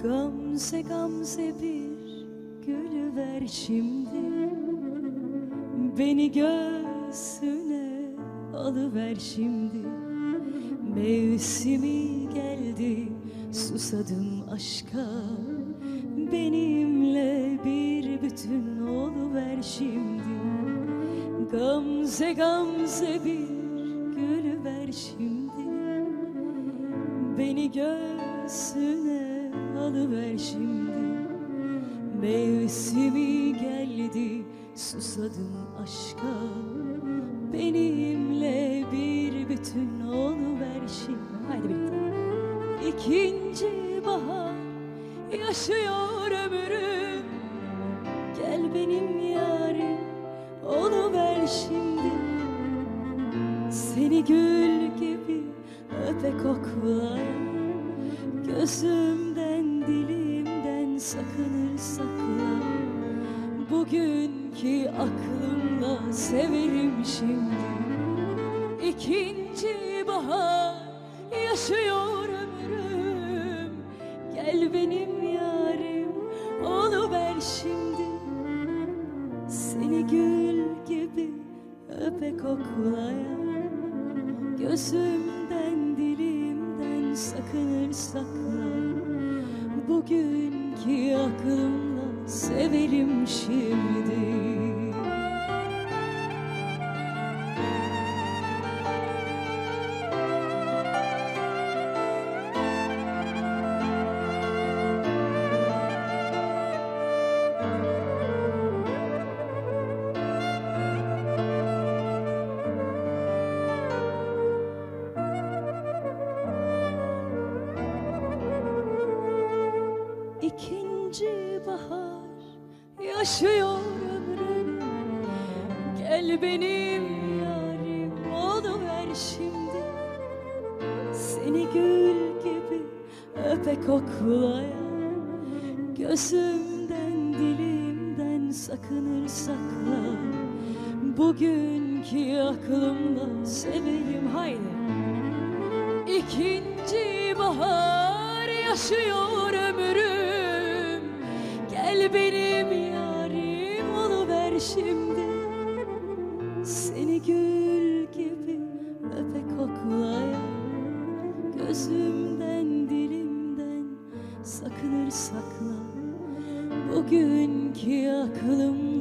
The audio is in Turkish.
Gamze gamze bir gül ver şimdi, beni göğsüne alıver şimdi. Mevsimi geldi, susadım aşka, benimle bir bütün oluver şimdi. Gamze gamze bir gül ver şimdi, beni göğsüne alıver şimdi. Mevsimi geldi, susadım aşka, benimle bir bütün oluver şimdi. Haydi birlikte. İkinci bahar yaşıyor ömrüm, gel benim yarim oluver şimdi. Seni gül gibi öpe koklaya, gözümden dilimden sakınır sakla. Bugünkü aklımla severim şimdi. İkinci bahar yaşıyor ömrüm, gel benim yarim oluver şimdi. Seni gül gibi öpe koklaya, gözümden dilimden sakınır sakla. Bugünkü aklımla severim şimdi. İkinci bahar yaşıyor ömrüm, gel benim yarim oluver şimdi. Seni gül gibi öpe koklaya, gözümden dilimden sakınır sakla. Bugünkü aklımla severim. Haydi. İkinci bahar yaşıyor ömrüm, gel benim yarim oluver şimdi. Seni gül gibi öpe koklaya, gözümden dilimden sakınır sakla. Bugünkü aklım